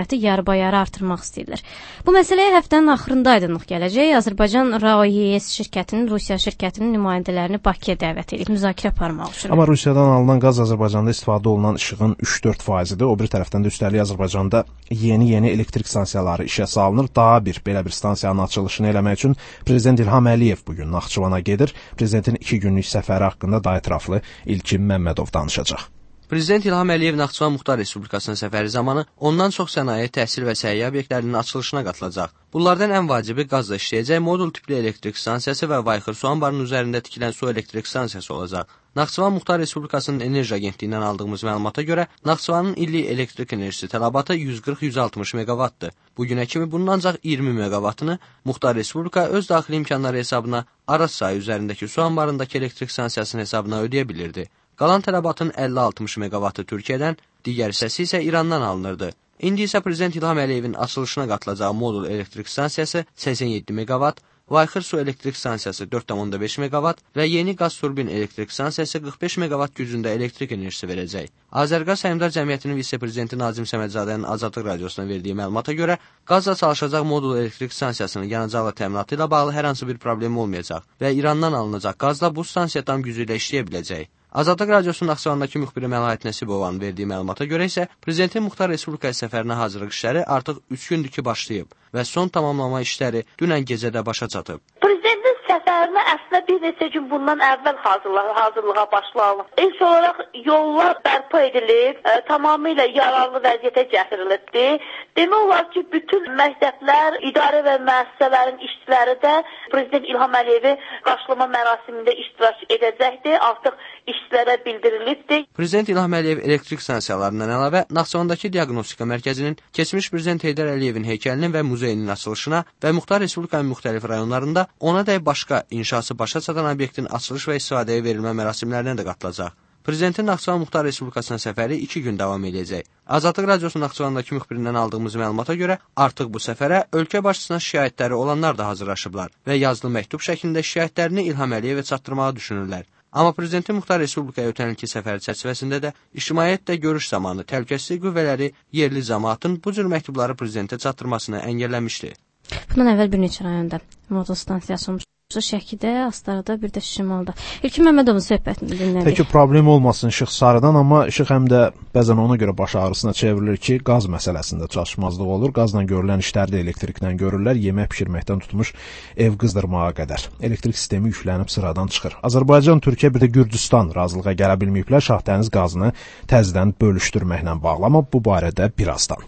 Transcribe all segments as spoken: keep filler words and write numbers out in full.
nifaqəti yarı-bayarı artırmaq istəyirlər. Bu məsələyə həftənin axırında aydınlıq gələcək. Azərbaycan RAOES şirkətinin, Rusiya şirkətinin nümayəndələrini Bakıya dəvət edib müzakirə aparmaq üçün. Amma Rusiyadan alınan qaz Azərbaycanda istifadə olunan işığın üç-dörd faizidir. O bir tərəfdən də üstəlik Azərbaycanda yeni-yeni elektrik stansiyaları işə salınır. Daha bir belə bir stansiyanın açılışını eləmək üçün Prezident İlham Əliyev bugün Naxçıvana gedir. Prezidentin iki günlük səfəri haqqında daha ətraflı İlkin Məmmədov danışacaq. Prezident İlham Əliyev Naxçıvan Muxtar Respublikasının səfəri zamanı ondan çox sənaye, təhsil və səhiyyə obyektlərinin açılışına qatılacaq. Bunlardan ən vacibi qazla işləyəcək modul tipli elektrik stansiyası və Vayxır su anbarının üzərində tikilən su elektrik stansiyası olacaq. Naxçıvan Muxtar Respublikasının Enerji Agentliyindən aldığımız məlumata görə Naxçıvanın illik elektrik enerjisi tələbatı yüz qırx yüz altmış meqavatdır. Bugünə kimi bunun ancaq iyirmi meqavatını Muxtar Respublika öz daxili imkanları hesabına Araz sayı üzərindəki su anbarındakı elektrik stansiyasının hesabına ödəyə bilirdi. Qalan tələbatın əlli altmış meqavatı Türkiyədən, digər hissəsi isə İrandan alınırdı. İndi isə Prezident İlham Əliyevin açılışına qatılacağı modul elektrik stansiyası səksən yeddi meqavat, Vayxır su elektrik stansiyası dörd tam onda beş meqavat və yeni qaz turbin elektrik stansiyası qırx beş meqavat gücündə elektrik enerjisi verəcək. Azərqaz Səhmdar Cəmiyyətinin vitse-prezidenti Nazim Səmədzadənin Azadlıq Radiosuna verdiyi məlumata görə, qazla çalışacaq modul elektrik stansiyasının yanacaqla təminatı ilə bağlı hər hansı bir problem olmayacaq və İrandan alınacaq qazla bu stansiya tam gücü ilə işləyə biləcək. Azadlıq Radiosunun Naxçıvandakı müxbiri Məlahət Nəsibovanın verdiyi məlumata görə isə Prezidentin Muxtar Respublikası səfərinə hazırlıq işləri artıq üç gündür ki başlayıb və son tamamlama işləri dünən gecədə başa çatıb. Prezidentin səfərinə əslində bir neçə gün bundan əvvəl hazırlığa, hazırlığa başlanılıb. İlk olaraq yollar bərpa edilib, e, tamamilə yararlı vəziyyətə gətirilibdi. Demək olar ki, bütün məktəblər, idarə və müəssisələrin işçiləri də Prezident İlham Əliyevi qarşılama mərasimində iştirak edəcəkdir. Artıq işçilərə bildirilibdir. Prezident İlham Əliyev elektrik stansiyalarından əlavə Naxçıvandakı diaqnostika mərkəzinin, keçmiş Prezident Heydər Əliyevin heykəlinin və muzeyinin açılışına və Muxtar Respublikanın müxtəlif rayonlarında ona dək başqa inşası başa çatan obyektin açılış və istifadəyə verilmə mərasimlərinə də qatılacaq. Prezidentin Naxçıvan Muxtar Respublikasına səfəri iki gün davam edəcək. Azadlıq Radiosunun Naxçıvandakı müxbirindən aldığımız məlumata görə artıq bu səfərə ölkə başçısına şikayətləri olanlar da hazırlaşıblar və yazılı məktub şəklində şikayətlərini İlham Əliyevə çatdırmağı düşünürlər. Amma Prezidentin Muxtar Respublikaya ötən ilki səfəri çərçivəsində də ictimaiyyətlə görüş zamanı təhlükəsizlik qüvvələri yerli cəmaatın bu cür məktubları prezidentə çatdırmasını əngəlləmişdi. Bundan əvvəl bir neçə rayonda modul stansiyası olmuş. Şəkidə, Astarada, bir də Şimalda. İlkin Məmmədovun söhbətini dinlədik. Təki problem olmasın işıq sarıdan, amma işıq həm də bəzən ona görə baş ağrısına çevrilir ki, qaz məsələsində çatışmazlıq olur. Qazla görülən işləri də elektriklə görürlər. Yemək pişirməkdən tutmuş ev qızdırmağa qədər. Elektrik sistemi yüklənib sıradan çıxır. Azərbaycan, Türkiyə, bir də Gürcüstan razılığa gələ bilməyiblər Şahdəniz qazını təzədən bölüşdürməklə bağlı, amma bu barədə birazdan.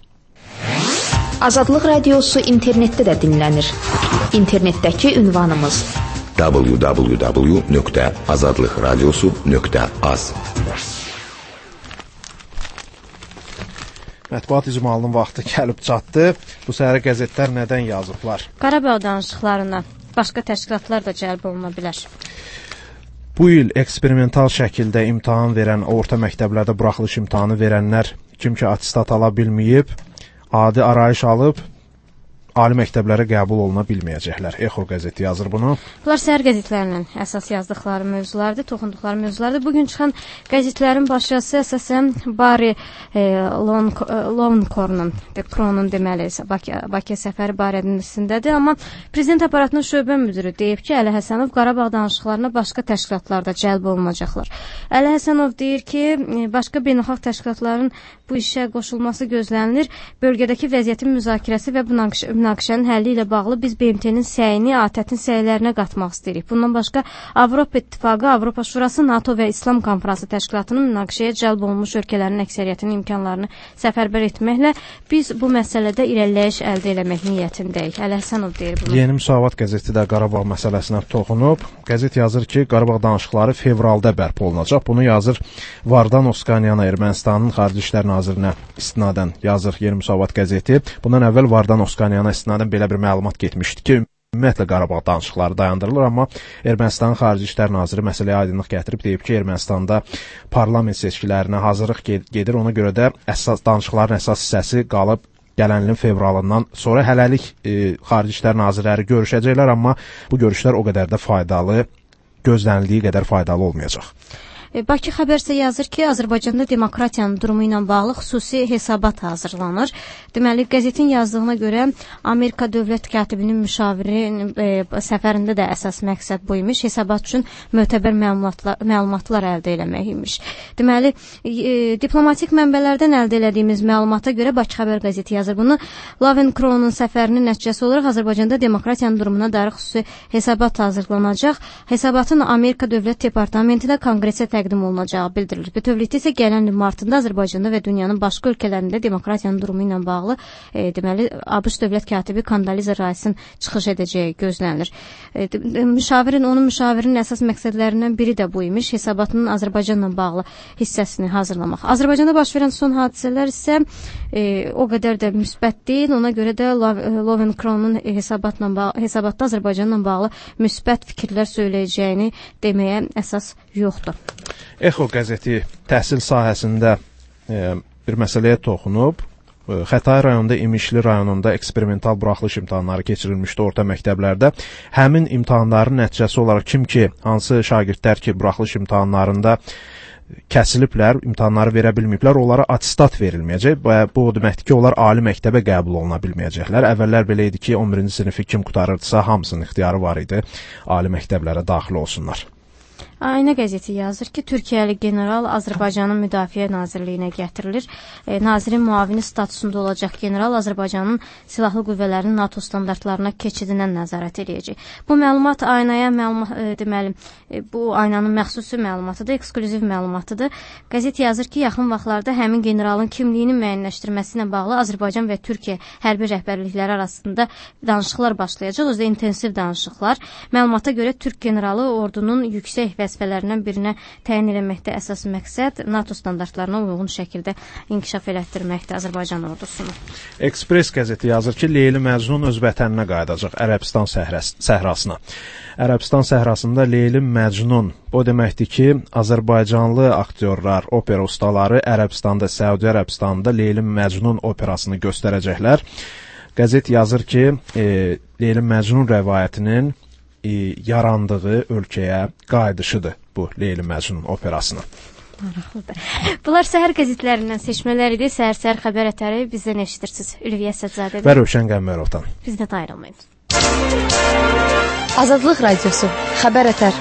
Azadlıq Radiosu internetdə də dinlənir. İnternetdəki ünvanımız w w w nöqtə azadlıq radiosu nöqtə az. Mətbuat icmalının vaxtı gəlib çatdı. Bu səhərə qəzetlər nədən yazıblar? Qarabağ danışıqlarına başqa təşkilatlar da cəlb oluna bilər. Bu il eksperimental şəkildə imtahan verən, orta məktəblərdə buraxılış imtahanı verənlər kim ki atestat ala bilməyib, adi arayış alıb, ali məktəblərə qəbul oluna bilməyəcəklər. Exo qəzeti yazır bunu. Bunlar səhər qəzetlərinin əsas yazdıqları mövzulardır, toxunduqları mövzulardır. Bugün çıxan qəzetlərin başçısı əsasən Barry e, Lonkornun, Kronun deməli, Bakıya, Bakıya səfəri barəsindədir. Amma prezident aparatının şöbə müdürü deyib ki, Əli Həsənov Qarabağ danışıqlarına başqa təşkilatlarda cəlb olunacaqlar. Əli Həsənov deyir ki, başqa beynəlxalq təşkilatların bu işə qoşulması gözlənilir. Bölgədəki vəziyyətin müzakirəsi və münaqişənin həlli ilə bağlı biz B M T-nin səyini ATƏT-in səylərinə qatmaq istəyirik. Bundan başqa Avropa İttifaqı, Avropa Şurası, NATO və İslam Konfransı təşkilatının münaqişəyə cəlb olunmuş ölkələrin əksəriyyətinin imkanlarını səfərbər etməklə biz bu məsələdə irəliləyiş əldə eləmək niyyətindəyik. Əli Həsənov deyir bunu. Yeni Müsavat qəzeti də Qarabağ məsələsinə toxunub. Qəzet yazır ki, Qarabağ danışıqları fevralda bərpa olunacaq. Bunu yazır Vardan Oskanyan Ermənistanın Xarici İşlər Nazirinə istinadən yazır Yeni Müsavat qəzeti. Bundan əvvəl Vardan Oskanyana istinadən belə bir məlumat getmişdi ki, ümumiyyətlə Qarabağ danışıqları dayandırılır, amma Ermənistanın Xarici İşlər Naziri məsələyə aydınlıq gətirib deyib ki, Ermənistanda parlament seçkilərinə hazırlıq gedir, ona görə də əsas danışıqların əsas hissəsi qalıb gələn ilin fevralından sonra hələlik e, Xarici İşlər Nazirləri görüşəcəklər, amma bu görüşlər o qədər də faydalı, gözlənildiyi qədər faydalı olmayacaq. Bakı Xəbər isə yazır ki, Azərbaycanda demokratiyanın durumu ilə bağlı xüsusi hesabat hazırlanır. Deməli, qəzetin yazdığına görə Amerika dövlət katibinin müşaviri e, səfərində də əsas məqsəd bu imiş. Hesabat üçün mötəbər məlumatlar, məlumatlar əldə eləmək imiş. Deməli, e, diplomatik mənbələrdən əldə elədiyimiz məlumata görə Bakı Xəbər qəzeti yazır bunu. Lovenkronun səfərinin nəticəsi olaraq Azərbaycanda demokratiyanın durumuna dair xüsusi hesabat hazırlanacaq. Hesabatın Amerika Dövlət Departamentində konqresə təqdim olunacağı bildirilir. Bütövlükdə isə gələn il martında Azərbaycanda və dünyanın başqa ölkələrində demokratiyanın durumu ilə bağlı e, deməli ABŞ dövlət katibi Kondoliza Rice'in çıxış edəcəyi gözlənilir. E, müşavirin, onun müşavirinin əsas məqsədlərindən biri də bu imiş. Hesabatının Azərbaycanla bağlı hissəsini hazırlamaq. Azərbaycanda baş verən son hadisələr isə e, o qədər də müsbət deyil. Ona görə də Lovenkronun hesabatla bağlı, hesabatda Azərbaycanla bağlı müsbət fikirlər söyləyəcəyini deməyə əsas yoxdur. Exo qəzeti təhsil sahəsində e, bir məsələyə toxunub. E, Xətai rayonunda İmişli rayonunda eksperimental buraxılış imtahanları keçirilmişdi orta məktəblərdə. Həmin imtahanların nəticəsi olaraq kim ki, hansı şagirdlər ki, buraxılış imtahanlarında kəsiliblər, imtahanları verə bilməyiblər, onlara atestat verilməyəcək və bu o deməkdir ki, onlar ali məktəbə qəbul oluna bilməyəcəklər. Əvvəllər belə idi ki, on birinci sinifi kim qutarırdısa, hamısının ixtiyarı var idi, ali məktəblərə daxil olsunlar. Aynə qəzeti yazır ki, Türkiyəli general Azərbaycanın Müdafiə Nazirliyinə gətirilir. E, nazirin müavini statusunda olacaq general Azərbaycanın silahlı qüvvələrinin NATO standartlarına keçidinə nəzarət edəcək. Bu məlumat aynaya məlumat e, deməli, e, bu aynanın məxsusi məlumatıdır, eksklüziv məlumatıdır. Qəzet yazır ki, yaxın vaxtlarda həmin generalın kimliyinin müəyyənləşdirməsi ilə bağlı Azərbaycan və Türkiyə hərbi rəhbərlikləri arasında danışıqlar başlayacaq, özdə intensiv danışıqlar. Məlumata görə Türk generalı ordunun yüksək vəzifələrindən birinə təyin etməkdə əsas məqsəd NATO standartlarına uyğun şəkildə inkişaf elətdirməkdir Azərbaycan ordusunu. Express qəzeti yazır ki, Leyli Məcnun öz vətəninə qayıdacaq, Ərəbistan səhrasına. Ərəbistan səhrasında Leyli Məcnun, o deməkdir ki, Azərbaycanlı aktyorlar, opera ustaları Ərəbistanda, Səudi Ərəbistanında Leyli Məcnun operasını göstərəcəklər. Qəzet yazır ki, e, Leyli Məcnun rəvayətinin yarandığı ölkəyə qayıdışıdır bu Leyli Məcnun operasına. Maraqlıdır. Bunlar səhər qəzetlərindən seçmələr idi. Səhər-səhər xəbər ətəri bizdən eşidirsiniz. Ülviyə Sədzadədir. Və Rövşən Qəmmərovdan. Bizdən ayrılmayın. Azadlıq Radiosu. Xəbər ətər.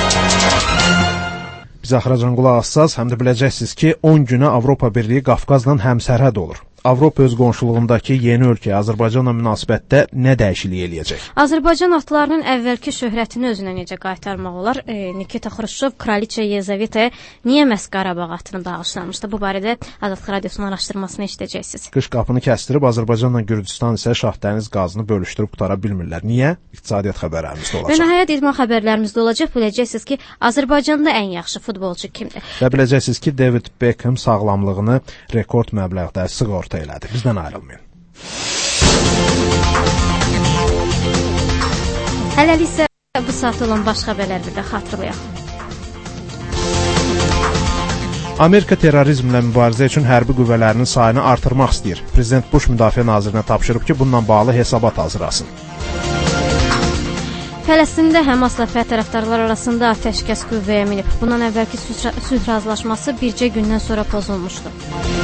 Biz axıracan qulaq assaz, həm də biləcəksiniz ki, on günə Avropa Birliyi Qafqazla həmsərhəd olur. Avropa öz qonşuluğundakı yeni ölkəyə Azərbaycanla münasibətdə nə dəyişiklik eləyəcək? Azərbaycan atlarının əvvəlki şöhrətini özünə necə qaytarmaq olar? E, Nikita Xruşov Kraliça Yezavetaya niyə məhz Qarabağ atını bağışlamışdı? Bu barədə Azadlıq Radiosunun araşdırmasını eşidəcəksiniz. Qış qapını kəsdirib Azərbaycanla Gürcüstan isə Şahdəniz qazını bölüşdürüb qutara bilmirlər. Niyə? İqtisadiyyat xəbərlərimizdə olacaq. Və nəhayət idman xəbərlərimizdə olacaq. Biləcəksiniz ki, Azərbaycanda ən yaxşı futbolçu kimdir? Və biləcəksiniz ki, David Beckham sağlamlığını rekord məbləğdə sığorta elədi. Bizdən ayrılmayın. Hələlik isə bu saat olan baş xəbərləri də xatırlayaq. Amerika terrorizmlə mübarizə üçün hərbi qüvvələrinin sayını artırmaq istəyir. Prezident Bush Müdafiə Nazirinə tapşırıb ki, bununla bağlı hesabat hazırlasın. Fələstində Həmasla Fəth tərəfdarlar arasında atəşkəs qüvvəyə minib. Bundan əvvəlki sülh razılaşması bircə gündən sonra pozulmuşdu.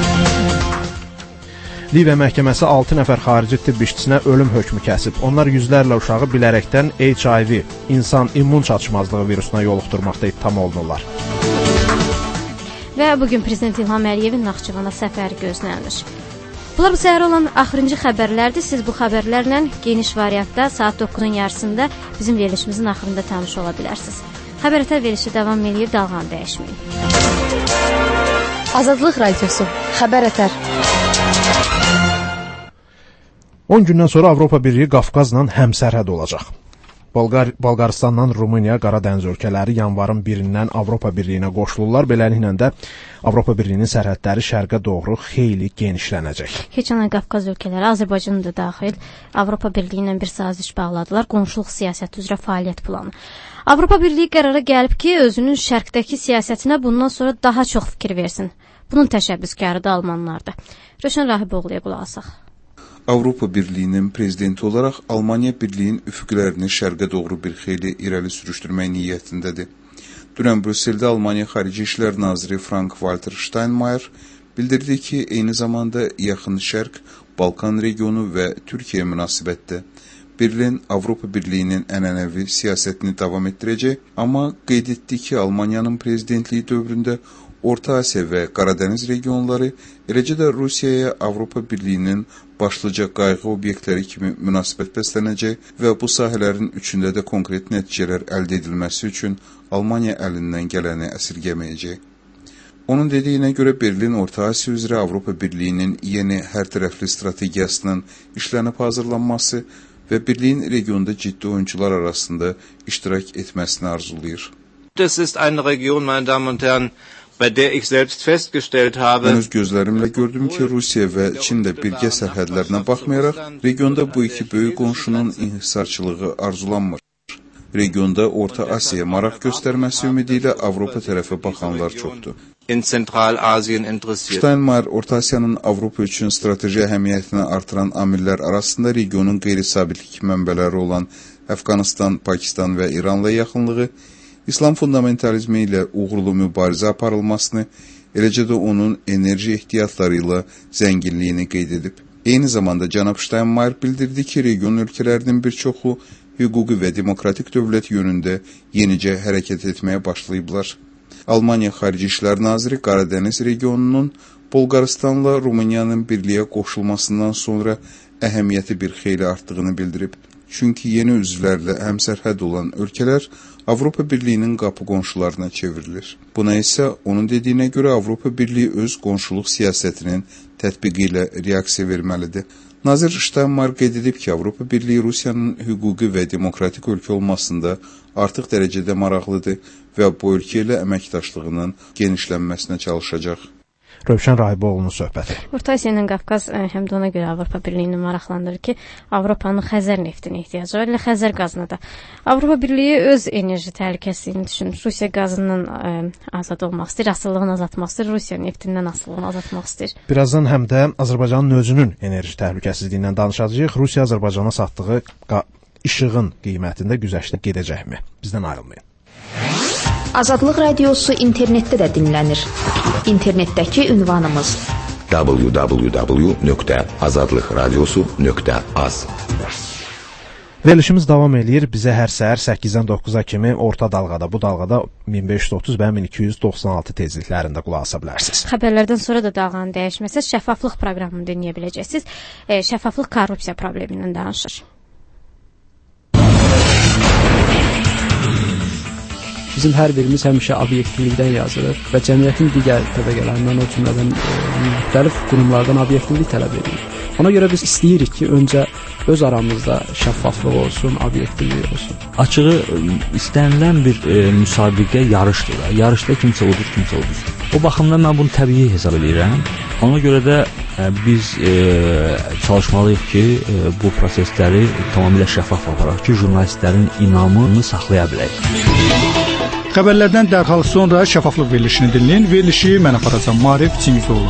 Liviya məhkəməsi altı nəfər xarici tibb işçisinə ölüm hökmü kəsib. Onlar yüzlərlə uşağı bilərəkdən H I V, insan immun çatışmazlığı virusuna yoluxdurmaqda ittiham olunurlar. Və bugün Prezident İlham Əliyevin Naxçıvana səfəri gözlənilir. Bunlar bu səhər olan axırıncı xəbərlərdir. Siz bu xəbərlərlə geniş variantda saat doqquzun yarısında bizim verilişimizin axırında tanış ola bilərsiniz. Xəbər ətər verilişi davam eləyir, dalğanı dəyişməyin. Azadlıq Radiosu. Xəbər ətər. on gündən sonra Avropa Birliyi Qafqazla həmsərhəd olacaq. Bolqar Bolqaristandan Rumıniya, Qaradəniz ölkələri yanvarın birindən Avropa Birliyinə qoşulurlar. Beləliklə də Avropa Birliyinin sərhədləri şərqə doğru xeyli genişlənəcək. Keçən ay Qafqaz ölkələri, Azərbaycan da daxil, Avropa Birliyi ilə bir saziş bağladılar. Qonşuluq siyasəti üzrə fəaliyyət planı. Avropa Birliyi qərara gəlib ki, özünün şərqdəki siyasətinə bundan sonra daha çox fikir versin. Bunun təşəbbüskarı da Almanlardır. Rövşən Rahiboğlu'ya qulaq asaq. Avropa Birliyinin prezidenti olaraq Almaniya Birliyin üfüqlərini şərqə doğru bir xeyli irəli sürüşdürmək niyyətindədir. Dünən Brüsseldə Almaniya Xarici İşlər Naziri Frank-Walter Steinmeier bildirdi ki, eyni zamanda Yaxın Şərq, Balkan regionu və Türkiyə münasibətdə Berlin Avropa Birliyinin ənənəvi siyasətini davam etdirəcək, amma qeyd etdi ki, Almaniyanın prezidentliyi dövründə Orta Asiya və Qaradəniz regionları, eləcə də Rusiyaya Avropa Birliyinin başlıca qayğı obyektləri kimi münasibət bəslənəcək və bu sahələrin üçündə də konkret nəticələr əldə edilməsi üçün Almaniya əlindən gələni əsirgəməyəcək. Onun dediyinə görə Berlin Orta Asiya üzrə Avropa Birliyinin yeni hərtərəfli strategiyasının işlənib hazırlanması və Birliyin regionda ciddi oyuncular arasında iştirak etməsini arzulayır. Das ist eine Region, meine Damen und Herren, bei der ich selbst festgestellt habe. Mən öz gözlərimlə gördüm ki, Rusiya və Çin də birgə sərhədlərinə baxmayaraq, regionda bu iki böyük qonşunun inhisarçılığı arzulanmır. Regionda Orta Asiyaya maraq göstərməsi ümidi ilə Avropa tərəfə baxanlar çoxdur. In Zentralasien interessiert. Steinmeier Orta Asiyanın Avropa üçün strateji əhəmiyyətini artıran amillər arasında regionun qeyri-sabitlik mənbələri olan Əfqanistan, Pakistan və İranla yaxınlığı, İslam fundamentalizmi ilə uğurlu mübarizə aparılmasını, eləcə də onun enerji ehtiyatları ilə zənginliyini qeyd edib. Eyni zamanda cənab Steinmeier bildirdi ki, region ölkələrinin bir çoxu hüquqi və demokratik dövlət yönündə yenicə hərəkət etməyə başlayıblar. Almaniya Xarici İşlər Naziri Qaradəniz regionunun Bolqaristanla Rumıniyanın birliyə qoşulmasından sonra əhəmiyyəti bir xeyli artdığını bildirib. Çünki yeni üzvlərlə həmsərhəd olan ölkələr Avropa Birliyinin qapı qonşularına çevrilir. Buna isə onun dediyinə görə Avropa Birliyi öz qonşuluq siyasətinin tətbiqi ilə reaksiya verməlidir. Nazir Steinmeier qeyd edib ki, Avropa Birliyi Rusiyanın hüquqi və demokratik ölkə olmasında artıq dərəcədə maraqlıdır və bu ölkə ilə əməkdaşlığının genişlənməsinə çalışacaq. Rövşən Rahiboğlu'nun söhbəti. Orta Asiya ilə Qafqaz həm də ona görə Avropa Birliyini maraqlandırır ki, Avropanın Xəzər neftinə ehtiyacı var, elə Xəzər qazına da. Avropa Birliyi öz enerji təhlükəsizliyini düşünür. Rusiya qazından ə, azad olmaq istəyir, asılılığını azaltmaq istəyir, Rusiya neftindən asılılığını azaltmaq istəyir. Birazdan həm də Azərbaycanın özünün enerji təhlükəsizliyindən danışacağıq. Rusiya Azərbaycana satdığı işığın qiymətində güzəştə gedəcəkmi? Bizdən ayrılmayın. Azadlıq Radiosu internetdə də dinlənir. İnternetdəki ünvanımız w w w nöqtə azadlıq radiosu nöqtə az. Verilişimiz davam eləyir. Bizə hər səhər səkkizdən doqquza kimi orta dalğada, bu dalğada min beş yüz otuz və min iki yüz doxsan altı tezliklərində qulaq asa bilərsiniz. Xəbərlərdən sonra da dalğanın dəyişməsi şəffaflıq proqramını dinləyə biləcəksiniz. E, şəffaflıq korrupsiya problemindən danışır. Bizim hər birimiz həmişə obyektivlikdən yazılır və cəmiyyətin digər təbəqələrindən, o cümlədən e, müxtəlif qurumlardan obyektivlik tələb edilir. Ona görə biz istəyirik ki, öncə öz aramızda şəffaflıq olsun, obyektivlik olsun. Açığı istənilən bir e, müsabiqə yarışdır. Yarışda kimsə odur, kimsə odur. O baxımdan mən bunu təbii hesab edirəm. Ona görə də e, biz e, çalışmalıyıq ki, e, bu prosesləri tamamilə şəffaf aparaq ki, jurnalistlərin inamını saxlaya bilək. Xəbərlərdən dərhal sonra şəffaflıq verilişini dinləyin. Verilişi mən aparacam. Maarif Çingizoğlu.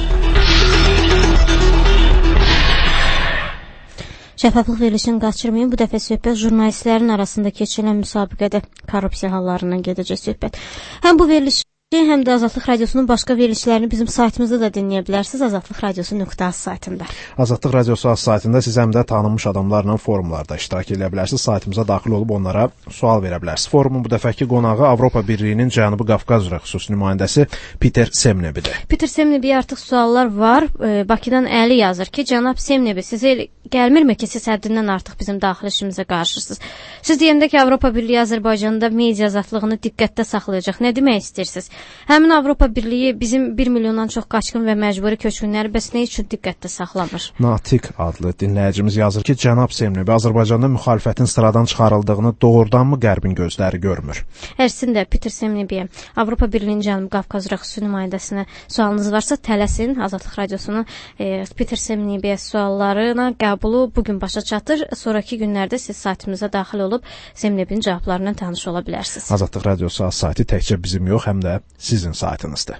Şəffaflıq verilişini qaçırmayın. Bu dəfə söhbət jurnalistlərin arasında keçirilən müsabiqədə korrupsiya hallarından gedəcək söhbət. Həm bu veriliş həm də Azadlıq Radiosunun başqa verilişlərini bizim saytımızda da dinləyə bilərsiniz. azadlıq radiosu nöqtə az saytında. Azadlıq Radiosu az saytında siz həm də tanınmış adamlarla forumlarda iştirak edə bilərsiniz. Saytımıza daxil olub onlara sual verə bilərsiniz. Forumun bu dəfəki qonağı Avropa Birliyinin Cənubi Qafqaz üzrə xüsusi nümayəndəsi Peter Semnebidir. Peter Semnebiyə artıq suallar var. Bakıdan Əli yazır ki, cənab Semnebi, sizə gəlmirmi ki, siz həddindən artıq bizim daxili işimizə qarşısınız? Siz deyəndə ki, Avropa Birliyi Azərbaycanda media azadlığını diqqətdə saxlayacaq. Nə demək istəyirsiniz? Həmin Avropa Birliyi bizim bir milyondan çox qaçqın və məcburi köçkünləri bəs nə üçün diqqətdə saxlamır? Natiq adlı dinləyicimiz yazır ki, cənab Semnebi Azərbaycanda müxalifətin sıradan çıxarıldığını doğrudanmı Qərbin gözləri görmür? Ərsin də Peter Semnebiyə, Avropa Birliyinin Cənubi Qafqaz üzrə xüsusi nümayəndəsinə sualınız varsa tələsin. Azadlıq Radiosunun e, Peter Semnebiyə suallarına qəbulu bugün başa çatır. Sonraki günlərdə siz saytımıza daxil olub Semnebinin cavablarından tanış ola bilərsiniz. Azadlıq Radiosu az saytı təkcə bizim yox, həm də sizin saytınızdır.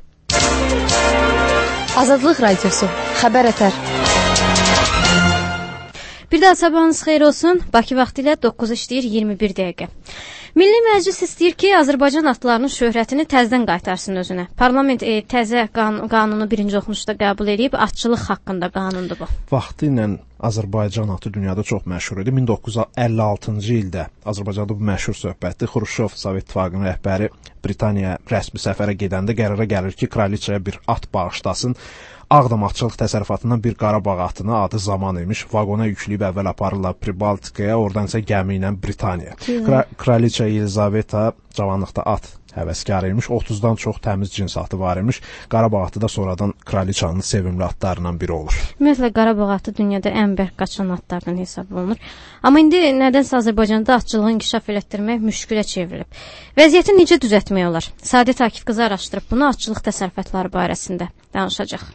Azadlıq Radiosu, xəbər ətər. Bir daha sabahınız xeyir olsun. Bakı vaxtı ilə doqquz işləyir iyirmi bir dəqiqə. Milli Məclis istəyir ki, Azərbaycan atlarının şöhrətini təzədən qaytarsın özünə. Parlament e, təzə qan qanunu birinci oxunuşda qəbul edib, atçılıq haqqında qanundur bu. Vaxtı ilə Azərbaycan atı dünyada çox məşhur idi. min doqquz yüz əlli altıncı ildə Azərbaycanda bu məşhur söhbətdir. Xruşov Sovet İttifaqının rəhbəri Britaniyaya rəsmi səfərə gedəndə qərara gəlir ki, kraliçaya bir at bağışlasın. Ağdam atçılıq təsərrüfatından bir Qarabağ atını, adı Zaman imiş, vaqona yükləyib əvvəl aparırlar Pribaltikaya, oradan isə gəmi ilə Britaniya. Kra Kraliça Yelizaveta cavanlıqda at həvəskarı imiş, otuzdan çox təmiz cins atı var imiş. Qarabağ atı da sonradan kraliçanın sevimli atlarından biri olur. Ümumiyyətlə Qarabağ atı dünyada ən bərk qaçan atlardan hesab olunur. Amma indi nədənsə Azərbaycanda atçılığı inkişaf elətdirmək müşkülə çevrilib. Vəziyyəti necə düzəltmək olar? Sadət Akif qızı araşdırıb bunu atçılıq təsərrüfatları barəsində danışacaq.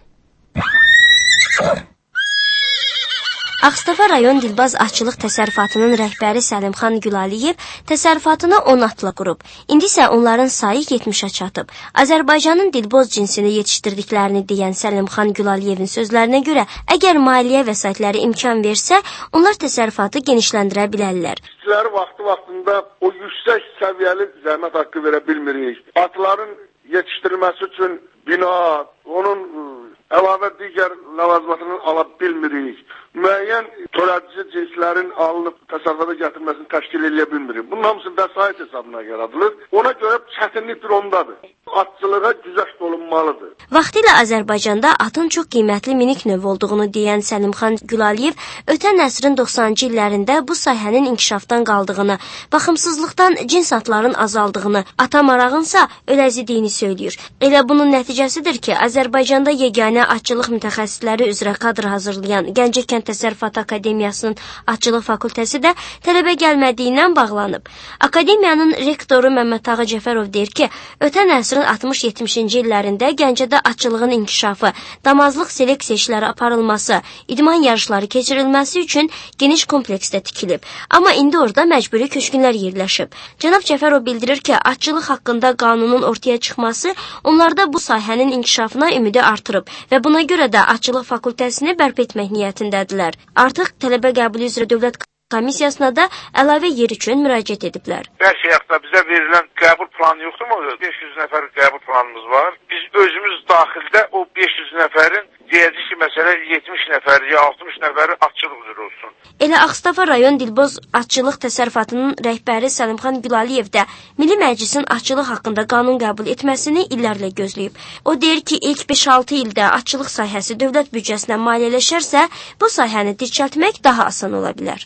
Ağstafa rayon Dilbaz atçılıq təsərrüfatının rəhbəri Səlimxan Gülaliyev təsərrüfatını on atla qurub. İndi isə onların sayı yetmişə çatıb. Azərbaycanın Dilboz cinsini yetişdirdiklərini deyən Səlimxan Gülaliyevin sözlərinə görə, əgər maliyyə vəsaitləri imkan versə, onlar təsərrüfatı genişləndirə bilərlər. İşçiləri vaxtı-vaxtında o yüksək səviyyəli zəhmət haqqı verə bilmirik. Atların yetişdirilməsi üçün bina, onun əlavə digər ləvazimatını ala bilmirik. Müəyyən törədici cinslərin alınıb təsərrüfata gətirilməsini təşkil edə bilmirik. Bunun hamısı vəsait hesabına yaradılır. Ona görə çətinlikdir ondadır. Atçılığa güzəşt olunmalıdır. Vaxtilə Azərbaycanda atın çox qiymətli minik növ olduğunu deyən Səlimxan Gülaliyev ötən əsrin doxsanıncı illərində bu sahənin inkişafdan qaldığını, baxımsızlıqdan cins atların azaldığını, ata marağınsa öləzidiyini söyləyir. Elə bunun nəticəsidir ki, Azərbaycanda yeganə atçılıq mütəxəssisləri üzrə kadr hazırlayan Gəncə Kənd Təsərrüfatı Akademiyasının atçılıq fakültəsi də tələbə gəlmədiyindən bağlanıb. Akademiyanın rektoru Məmməd Tağı Cəfərov deyir ki, ötən əsrin altmış-yetmişinci illərində Gəncədə atçılığın inkişafı, damazlıq seleksiya işləri aparılması, idman yarışları keçirilməsi üçün geniş kompleksdə tikilib. Amma indi orada məcburi köçkünlər yerləşib. Cənab Cəfərov bildirir ki, atçılıq haqqında qanunun ortaya çıxması onlarda bu sahənin inkişafına ümidi artırıb və buna görə də atçılıq fakültəsini bərpa etmək niyyətindədirlər. Artıq tələbə qəbulu üzrə dövlət komissiyasına da əlavə yer üçün müraciət ediblər. Bəzi yaxda bizə verilən qəbul planı yoxdur mu? beş yüz nəfər qəbul planımız var. Biz özümüz daxildə o beş yüz nəfərin deyəcək ki, məsələ yetmiş nəfər ya altmış nəfəri atçılıq üzrə olsun. Elə Ağstafa rayon Dilboz atçılıq təsərrüfatının rəhbəri Səlimxan Gülaliyev də Milli Məclisin atçılıq haqqında qanun qəbul etməsini illərlə gözləyib. O deyir ki, ilk beş altı ildə atçılıq sahəsi dövlət büdcəsindən maliyyələşərsə, bu sahəni dirçəltmək daha asan ola bilər.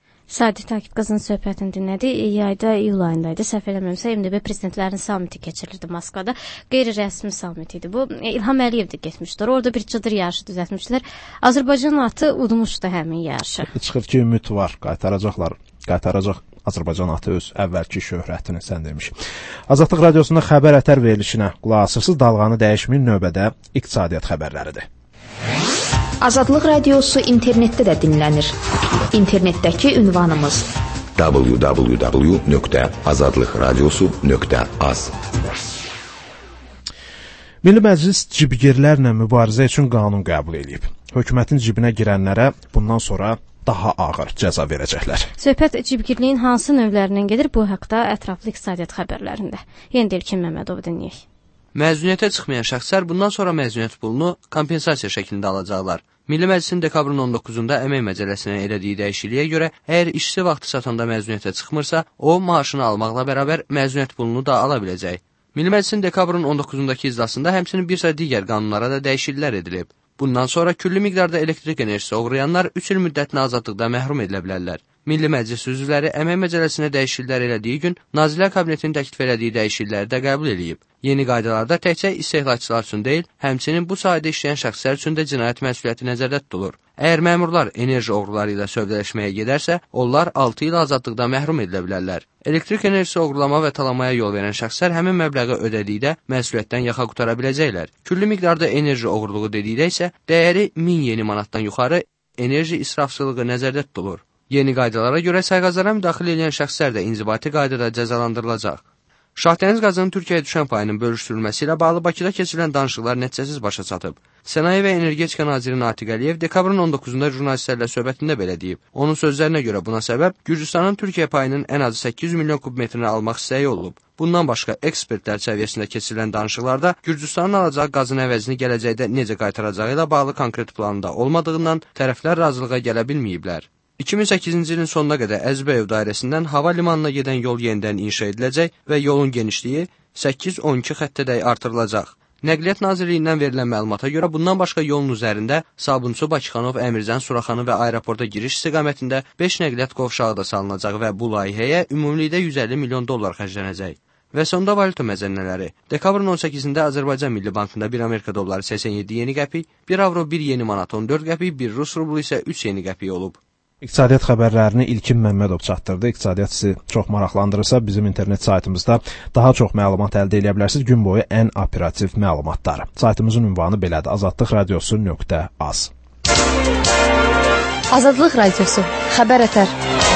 Sadət Akif qızın söhbətini dinlədi. Yayda, iyul ayındaydı. Səhv eləmirəmsə, M D B prezidentlərinin samiti keçirildi Moskvada. Qeyri-rəsmi samit idi bu. İlham Əliyev də getmişdir. Orada bir çadır yarışı düzəltmişdilər. Azərbaycan atı udmuşdu həmin yarışı. Çıxır ki, ümid var. Qaytaracaqlar. Qaytaracaq Azərbaycan atı öz əvvəlki şöhrətini, sən demiş. Azadlıq radiosunda xəbər ətər verilişinə qulaq asırsınız. Dalğanı dəyişməyin, növbədə iqtisadiyyat xəbərləridir. Azadlıq radiosu internetdə də dinlənir. İnternetdəki ünvanımız w w w nöqtə azadlıq radiosu nöqtə az. Milli Məclis cibgirlərlə mübarizə üçün qanun qəbul edib. Hökumətin cibinə girənlərə bundan sonra daha ağır cəza verəcəklər. Söhbət cibgirliyin hansı növlərindən gedir? Bu haqda ətraflı iqtisadiyyat xəbərlərində. Yeni İlkin Məmmədov dinləyək. Məzuniyyətə çıxmayan şəxslər bundan sonra məzuniyyət pulunu kompensasiya şəklində alacaqlar. Milli Məclisin dekabrın on doqquzunda əmək məcəlləsinə elədiyi dəyişikliyə görə, əgər işçi vaxtı çatanda məzuniyyətə çıxmırsa, o maaşını almaqla bərabər məzuniyyət pulunu da ala biləcək. Milli Məclisin dekabrın on doqquzundakı iclasında həmçinin bir sıra digər qanunlara da dəyişikliklər edilib. Bundan sonra küllü miqdarda elektrik enerjisi oğrayanlar üç il müddətinə azadlıqda məhrum edilə bilərlər. Milli Məclis üzvləri əmək məcəlləsinə dəyişikliklər elədiyi gün Nazirlər Kabinetinin təklif elədiyi dəyişiklikləri də qəbul edib. Yeni qaydalarda təkcə istehlakçılar üçün deyil, həmçinin bu sahədə işləyən şəxslər üçün də cinayət məsuliyyəti nəzərdə tutulur. Əgər məmurlar enerji oğruları ilə sövdələşməyə gedərsə, onlar altı il azadlıqdan məhrum edilə bilərlər. Elektrik enerjisi oğurlama və talamaya yol verən şəxslər həmin məbləği ödədikdə məsuliyyətdən yaxa qutara biləcəklər. Küllü miqdarda enerji oğurluğu dedikdə isə dəyəri min yeni manatdan yuxarı enerji israfçılığı nəzərdə tutulur. Yeni qaydalara görə sayğaclara müdaxilə edən şəxslər də inzibati qaydada cəzalandırılacaq. Şahdəniz qazının Türkiyəyə düşən payının bölüşdürülməsi ilə bağlı Bakıda keçirilən danışıqlar nəticəsiz başa çatıb. Sənaye və Energetika naziri Natiq Əliyev dekabrın on doqquzunda jurnalistlərlə söhbətində belə deyib. Onun sözlərinə görə buna səbəb Gürcüstanın Türkiyə payının ən azı səkkiz yüz milyon kub metrini almaq istəyi olub. Bundan başqa ekspertlər səviyyəsində keçirilən danışıqlarda Gürcüstanın alacağı qazın əvəzini gələcəkdə necə qaytaracağı ilə bağlı konkret planında olmadığından tərəflər razılığa gələ bilməyiblər. iki min səkkizinci ilin sonuna qədər Əzbəyev dairəsindən hava limanına gedən yol yenidən inşa ediləcək və yolun genişliyi səkkiz on iki xəttədək artırılacaq. Nəqliyyat Nazirliyindən verilən məlumata görə bundan başqa yolun üzərində Sabunçu, Bakıxanov, Əmirzən, Suraxanı və aeroporta giriş istiqamətində beş nəqliyyat qovşağı da salınacaq və bu layihəyə ümumilikdə yüz əlli milyon dollar xərclənəcək. Və sonda valyuta məzənnələri. Dekabrın on səkkizində Azərbaycan Milli Bankında bir Amerika dolları səksən yeddi yeni qəpik, bir avro bir yeni manat on dörd qəpik, bir Rus rublu isə üç yeni qəpik olub. İqtisadiyyat xəbərlərini İlkin Məmmədov çatdırdı. İqtisadiyyat sizi çox maraqlandırırsa, bizim internet saytımızda daha çox məlumat əldə edə bilərsiniz. Gün boyu ən operativ məlumatları. Saytımızın ünvanı belədir: azadlıq radiosu nöqtə az. Azadlıq radiosu. Xəbər ətər.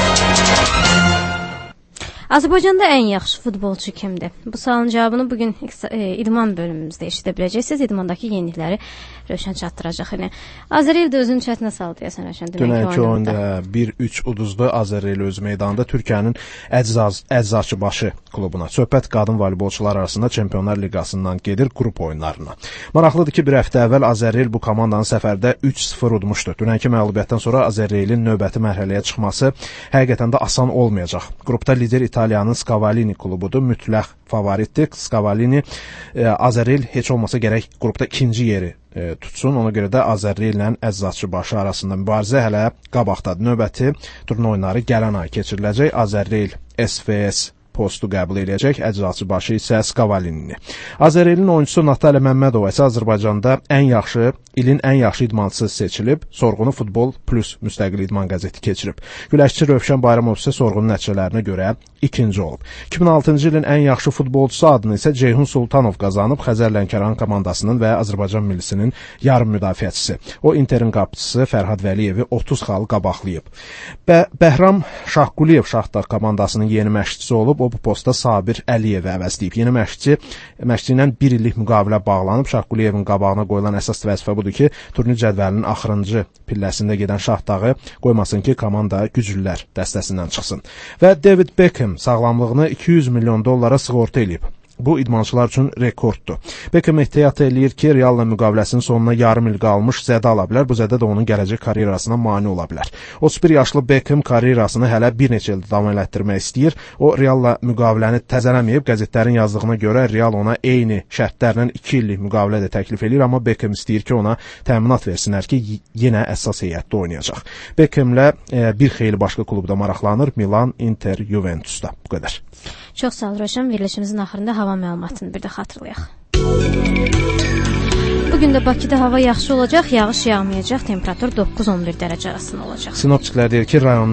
Azərbaycanda ən yaxşı futbolçu kimdir? Bu sualın cavabını bugün e, idman bölümümüzdə eşidə biləcəksiniz. İdmandakı yenilikləri Rövşən çatdıracaq. Yəni Azəril də özünü çətinə saldı deyəsən Rövşən. Dünənki oyunda bir üç uduzdu Azəril öz meydanında Türkiyənin Əczaz Əczaçıbaşı klubuna. Söhbət qadın voleybolçular arasında Çempionlar Liqasından gedir qrup oyunlarına. Maraqlıdır ki, bir həftə əvvəl Azəril bu komandanın səfərdə üç sıfır udmuşdu. Dünənki məğlubiyyətdən sonra Azərilin növbəti mərhələyə çıxması həqiqətən də asan olmayacaq. Qrupda lider İtaliyanın Scavalini klubudur. Mütləq favoritdir. Scavalini e, Azəril heç olmasa gərək qrupda ikinci yeri e, tutsun. Ona görə də Azəril ilə Əczaçıbaşı arasında mübarizə hələ qabaqdadır. Növbəti turnirin oyunları gələn ay keçiriləcək. Azəril S V S postu qəbul edəcək, Əczaçıbaşı isə Scavalini. Azərilin oyunçusu Natalya Məmmədova isə Azərbaycanda ən yaxşı, ilin ən yaxşı idmançısı seçilib. Sorğunu Futbol Plus müstəqil idman qəzeti keçirib. Güləşçi Rövşən Bayramov isə sorğunun nəticələrinə görə ikinci olub. iki min altıncı ilin ən yaxşı futbolçusu adını isə Ceyhun Sultanov qazanıb. Xəzər Lənkəran komandasının və Azərbaycan millisinin yarım müdafiəçisi. O Interin qapıçısı Fərhad Vəliyevi otuz xal qabaqlayıb. Bə Bəhram Şahquliyev Şaxtar komandasının yeni məşqçisi olub. O bu posta Sabir Əliyevi əvəzləyib. Yeni məşqçi məşqçi ilə bir illik müqavilə bağlanıb. Şahquliyevin qabağına qoyulan əsas vəzifə budur ki, turnir cədvəlinin axırıncı pilləsində gedən Şahtağı qoymasın ki, komanda güclülər dəstəsindən çıxsın. Və David Beckham sağlamlığını iki yüz milyon dollara sığorta eləyib. Bu idmançılar üçün rekorddur. Beckham ehtiyat eləyir ki, Realla müqaviləsinin sonuna yarım il qalmış zədə ala bilər. Bu zədə də onun gələcək karyerasına mane ola bilər. otuz bir yaşlı Beckham karyerasını hələ bir neçə il davam elətdirmək istəyir. O Realla müqaviləni təzələməyib. Qəzetlərin yazdığına görə Real ona eyni şərtlərlə iki illik müqavilə də təklif eləyir, amma Beckham istəyir ki, ona təminat versinlər ki, yenə əsas heyətdə oynayacaq. Beckhamlə e, bir xeyli başqa klubda maraqlanır: Milan, Inter, Juventusda. Bu qədər. Çox sağ ol Rövşən. Verilişimizin axırında hava məlumatını bir də xatırlayaq. Bugün də Bakıda hava yaxşı olacaq, yağış yağmayacaq, temperatur doqquz on bir dərəcə arasında olacaq. Sinoptiklər deyir ki, rayon